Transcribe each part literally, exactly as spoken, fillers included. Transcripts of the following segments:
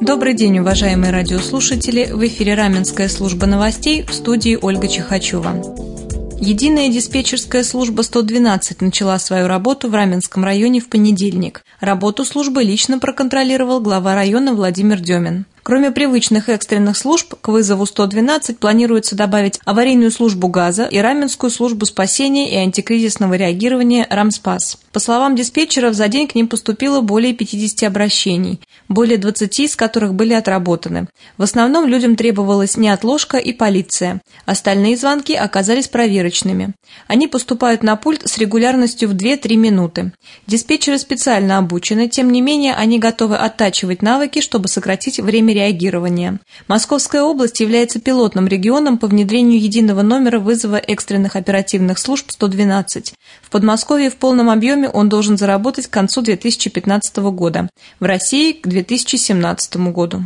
Добрый день, уважаемые радиослушатели! В эфире Раменская служба новостей, в студии Ольга Чехачева. Единая диспетчерская служба сто двенадцать начала свою работу в Раменском районе в понедельник. Работу службы лично проконтролировал глава района Владимир Демин. Кроме привычных экстренных служб, к вызову сто двенадцать планируется добавить аварийную службу газа и Раменскую службу спасения и антикризисного реагирования «Рамспас». По словам диспетчеров, за день к ним поступило более пятидесяти обращений, более двадцати из которых были отработаны. В основном людям требовалась неотложка и полиция. Остальные звонки оказались проверочными. Они поступают на пульт с регулярностью в две-три минуты. Диспетчеры специально обучены, тем не менее они готовы оттачивать навыки, чтобы сократить время реагирования. Московская область является пилотным регионом по внедрению единого номера вызова экстренных оперативных служб сто двенадцать. В Подмосковье в полном объеме он должен заработать к концу две тысячи пятнадцатого года, в России – к две тысячи семнадцатому году.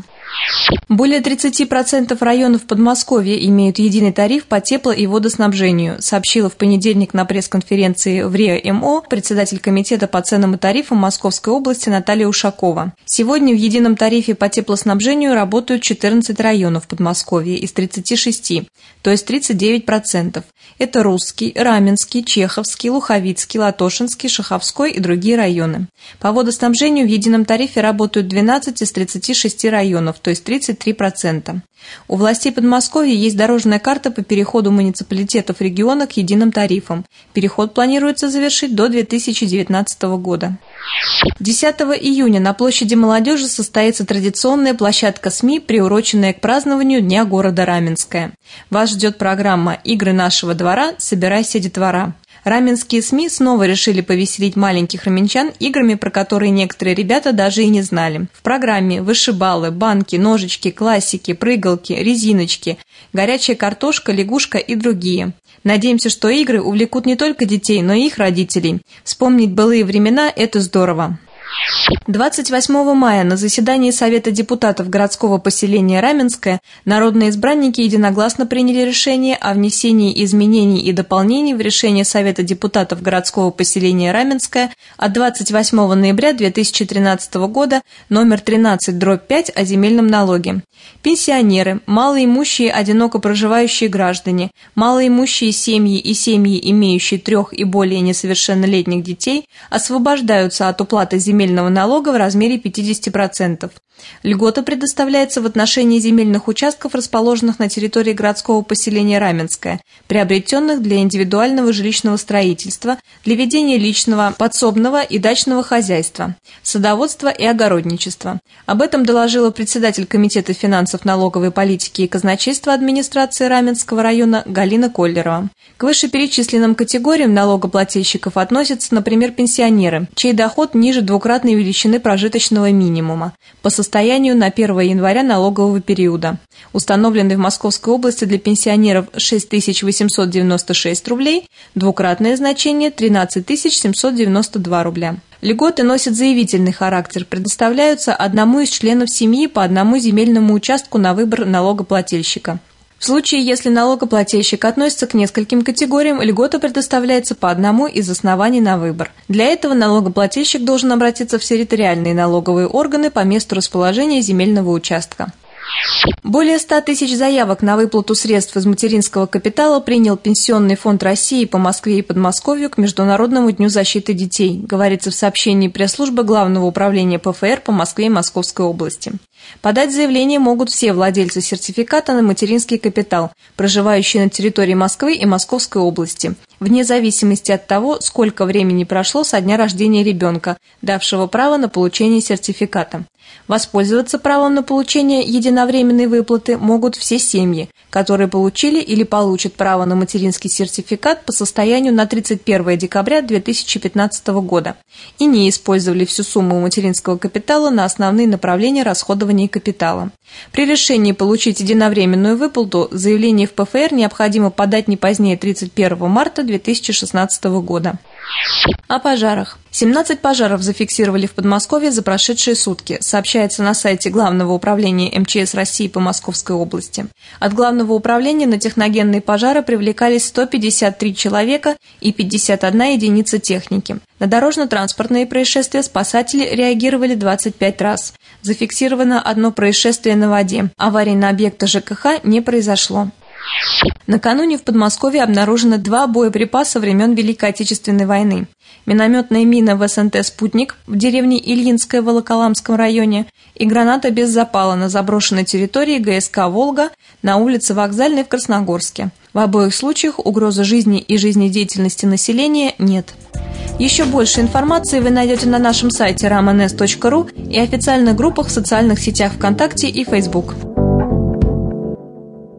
Более тридцати процентов районов Подмосковья имеют единый тариф по тепло- и водоснабжению, сообщила в понедельник на пресс-конференции в РИА-МО председатель комитета по ценам и тарифам Московской области Наталья Ушакова. Сегодня в едином тарифе по теплоснабжению работают четырнадцать районов Подмосковья из тридцати шести, то есть тридцать девять процентов. Это Русский, Раменский, Чеховский, Луховицкий, Латошинский, Шаховской и другие районы. По водоснабжению в едином тарифе работают двенадцать из тридцати шести районов, то есть тридцать три процента. У властей Подмосковья есть дорожная карта по переходу муниципалитетов региона к единым тарифам. Переход планируется завершить до две тысячи девятнадцатого года. десятого июня на площади Молодежи состоится традиционная площадка СМИ, приуроченная к празднованию Дня города Раменское. Вас ждет программа «Игры нашего двора. Собирайся, детвора». Раменские СМИ снова решили повеселить маленьких раменчан играми, про которые некоторые ребята даже и не знали. В программе вышибалы, банки, ножички, классики, прыгалки, резиночки, горячая картошка, лягушка и другие. Надеемся, что игры увлекут не только детей, но и их родителей. Вспомнить былые времена – это здорово. двадцать восьмого мая на заседании Совета депутатов городского поселения Раменское народные избранники единогласно приняли решение о внесении изменений и дополнений в решение Совета депутатов городского поселения Раменское от двадцать восьмого ноября две тысячи тринадцатого года номер тринадцать дробь пять о земельном налоге. Пенсионеры, малоимущие одиноко проживающие граждане, малоимущие семьи и семьи, имеющие трех и более несовершеннолетних детей, освобождаются от уплаты земельного налога в размере пятидесяти процентов. Льгота предоставляется в отношении земельных участков, расположенных на территории городского поселения Раменское, приобретенных для индивидуального жилищного строительства, для ведения личного, подсобного и дачного хозяйства, садоводства и огородничества. Об этом доложила председатель Комитета финансов, налоговой политики и казначейства администрации Раменского района Галина Коллерова. К вышеперечисленным категориям налогоплательщиков относятся, например, пенсионеры, чей доход ниже двукратной величины прожиточного минимума, по состоянию на первое января налогового периода. Установленный в Московской области для пенсионеров шесть тысяч восемьсот девяносто шесть рублей, двукратное значение тринадцать тысяч семьсот девяносто два рубля. Льготы носят заявительный характер, предоставляются одному из членов семьи по одному земельному участку на выбор налогоплательщика. В случае, если налогоплательщик относится к нескольким категориям, льгота предоставляется по одному из оснований на выбор. Для этого налогоплательщик должен обратиться в территориальные налоговые органы по месту расположения земельного участка. Более ста тысяч заявок на выплату средств из материнского капитала принял Пенсионный фонд России по Москве и Подмосковью к Международному дню защиты детей, говорится в сообщении пресс-службы Главного управления ПФР по Москве и Московской области. Подать заявление могут все владельцы сертификата на материнский капитал, проживающие на территории Москвы и Московской области, вне зависимости от того, сколько времени прошло со дня рождения ребенка, давшего право на получение сертификата. Воспользоваться правом на получение единовременной выплаты могут все семьи, которые получили или получат право на материнский сертификат по состоянию на тридцать первое декабря две тысячи пятнадцатого года и не использовали всю сумму материнского капитала на основные направления расходования капитала. При решении получить единовременную выплату заявление в ПФР необходимо подать не позднее тридцать первого марта две тысячи шестнадцатого года. О пожарах. семнадцать пожаров зафиксировали в Подмосковье за прошедшие сутки, сообщается на сайте Главного управления эм че эс России по Московской области. От Главного управления на техногенные пожары привлекались сто пятьдесят три человека и пятьдесят одна единица техники. На дорожно-транспортные происшествия спасатели реагировали двадцать пять раз. Зафиксировано одно происшествие на воде. Аварий на объектах ЖКХ не произошло. Накануне в Подмосковье обнаружены два боеприпаса времен Великой Отечественной войны. Минометная мина в СНТ «Спутник» в деревне Ильинское в Волоколамском районе и граната без запала на заброшенной территории ГСК «Волга» на улице Вокзальной в Красногорске. В обоих случаях угрозы жизни и жизнедеятельности населения нет. Еще больше информации вы найдете на нашем сайте ram эн эс точка ру и официальных группах в социальных сетях ВКонтакте и Facebook.